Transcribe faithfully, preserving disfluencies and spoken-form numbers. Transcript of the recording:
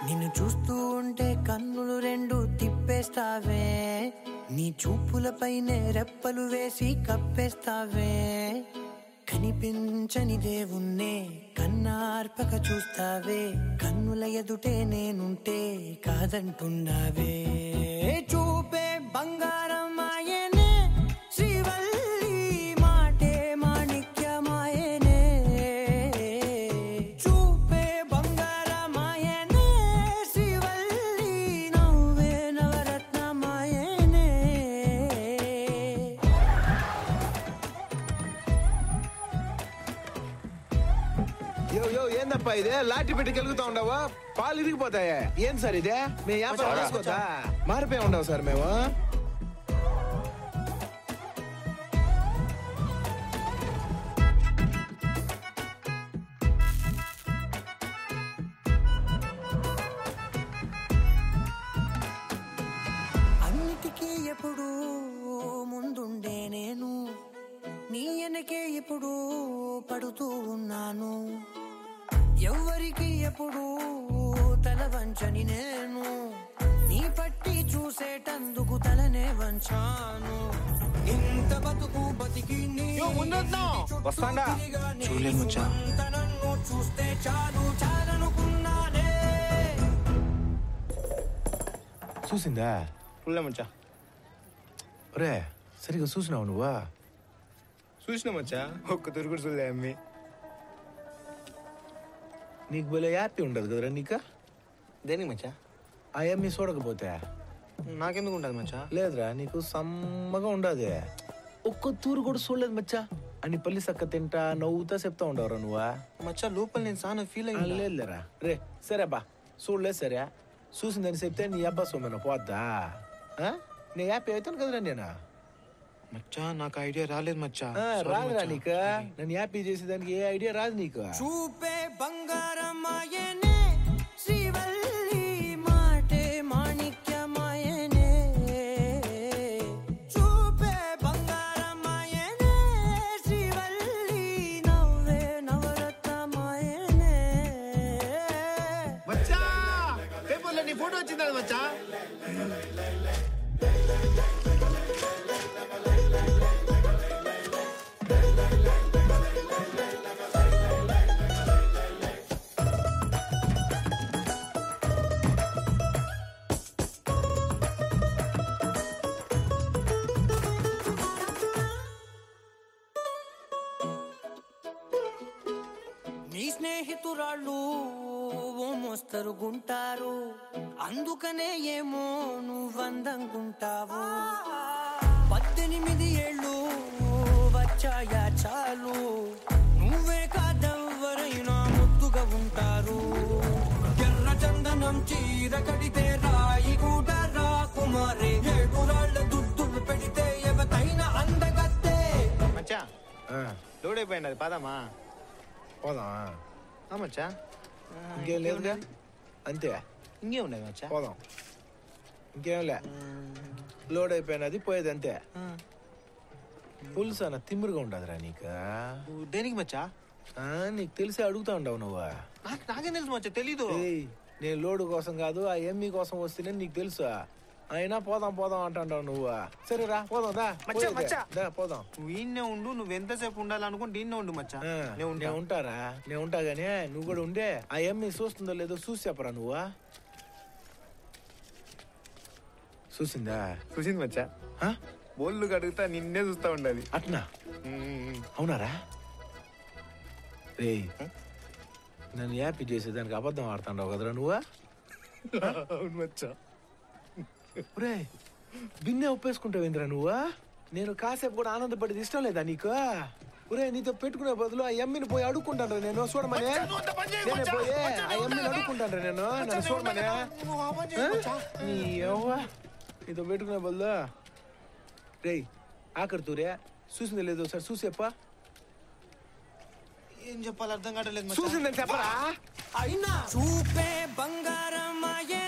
నిన్ను చూస్తూ ఉంటే కన్నులు రెండు తిప్పేస్తావే, నీ చూపులపైనే రెప్పలు వేసి కప్పేస్తావే. కనిపించని దేవుణ్ణే కన్నార్పక చూస్తావే, కన్నుల ఎదుటే నేనుంటే కాదంటున్నావే. చూపే బంగారం ఆయనే, శ్రీవల్లి మాటే మాణిక్యమాయనే. చూపే బంగారం ఆయనే, శ్రీవల్లి నవ్వే నవరత్నమాయనే. యో యో ఏందప్పా ఇదే లాఠీ పెట్టి గెలుగుతా ఉండవా? పాలు ఇరిగిపోతాయా? ఏం సార్ ఇదే? మేము వ్యాపారం చేసుకోదా? మారిపోయి ఉండవు సార్ మేము. అన్నిటికీ ఎప్పుడు ముందుండే నేను, నీ వెనకే ఎప్పుడు పడుతూ ఉన్నాను. ఎవ్వరికి ఎప్పుడు తల వంచని నేను, నీ పట్టి చూసేటందుకు తలనే వంచాను. ఇంత బతుకు బతికి వస్తాండా నన్ను చూస్తే చాలు చాలనుకున్నానే. చూసిందా పుల్లమచ్చా? రే సరిగా చూసినావు నువ్వా? చూసినామచ్చా, ఒక్క తిరుగుడు చూడలే అమ్మి. నీకు భలే హ్యాపీ ఉండదు కదరా నీకు? దేనికి మచ్చా? ఆ అమ్మి చూడకపోతే నాకెందుకు ఉండదు మచ్చా? లేదురా, నీకు సమ్మగా ఉండదు. ఒక్క తూరు కూడా చూడలేదు మచ్చా. అని పల్లి సక్క తింటా నవ్వుతా చెప్తా ఉండవరా నువ్వా? మచ్చా లోపల నేను చాలా ఫీల్ అయ్యి లేదులేరా. రే సరే బా, చూడలేదు సరే. చూసిందని చెప్తే నీ అబ్బా సొమ్మెన పోద్దా? నీ హ్యాపీ అవుతాను కదరా నేను. మచ్చా నాకు ఐడియా రాలేదు మచ్చా. రాదురా నీకు, నన్ను హ్యాపీ చేసేదానికి ఏ ఐడియా రాదు నీకు. చూపే బంగారం ఆయనే, శ్రీవల్లి మాటే మాణిక్యమాయనే. చూపే బంగారం ఆయనే, శ్రీవల్లి నవ్వే నవరత్నమాయనే. మచ్చా పేపర్లో నీ ఫోటో వచ్చిందా మచ్చా? నీ స్నేహితురాళ్ళు ఓ మోస్తరుగుంటారు, అందుకనే ఏమో నువ్వందంగుంటావు. పద్దెనిమిది ఏళ్ళు వచ్చాయా చాలు, నువ్వే కాదెవ్వరైనా ముద్దుగా ఉంటారు. ఎర్ర చందనం చీర కడితే రాయి కూడా రాకుమారే, ఏడురాళ్ళ దుద్దులు పెడితే ఎవతైనా అందగత్తే. మచ్చా లోడ్ అయిపోయింది అది పదమా? పోదాం. మచ్చా ఇంకేం లేదుగా, అంతే. ఇంకే ఉండదు మచ్చా. పోదాం, ఇంకేం లే. లోడ్ అయిపోయినది పోయేది అంతే. పులుసు అన్న తిమ్మురుగా ఉండదురా నీకు. దేనికి మచ్చా? నీకు తెలిసి అడుగుతా ఉండవు నువ్వు. నాకు నాకేం తెలుసు మచ్చా, తెలీదు. నేను లోడు కోసం కాదు, ఆ ఎమ్మి కోసం వస్తేనే నీకు తెలుసు. అయినా పోదాం పోదాం అంటావు నువ్వు. సరే రా పోదాం దా. మచ్చా మచ్చా దా పోదాం. నువ్వు ఈయన్నే ఉండు, నువ్వు ఎంతసేపు ఉండాలనుకుంటే ఈయన్నే ఉండు మచ్చా. నేను ఉంటారా? నేను ఉంటా గానీ నువ్వు కూడా ఉండే. ఆ ఎమ్మి చూస్తుందో లేదో చూసి చెప్పరా నువ్వు. చూసిందా? చూసింది మచ్చా. బోళ్ళు కడుగుతా నిన్నే చూస్తా ఉండాలి. అట్నా? అవునారా? రే నన్ను హ్యాపీ చేసేదానికి అబద్ధం ఆడుతాండవు కదరా నువ్వు. అవును మచ్చా. రే బిన్నే ఒప్పేసుకుంటావేంద్రా నువ్వు? నేను కాసేపు కూడా ఆనందపడేది ఇష్టం లేదా నీకు? ఒరే నీతో పెట్టుకునే బదులు ఆ ఎమ్మిని పోయి అడుక్కుంటాను నేను. చూడమని నేనే పోయి ఆ ఎమ్మిని అడుక్కుంటాను నేను. నన్ను చూడమని నీ ఎవ్వ నీతో పెట్టుకునే బదులు. రే ఆఖరి తూరే చూసింది లేదు సార్, చూసి చెప్పా. ఏం చెప్పాలి అర్థం కావట్లేదు. చూసిందని చెప్పరా? అయినా చూపే బంగారం ఆయే,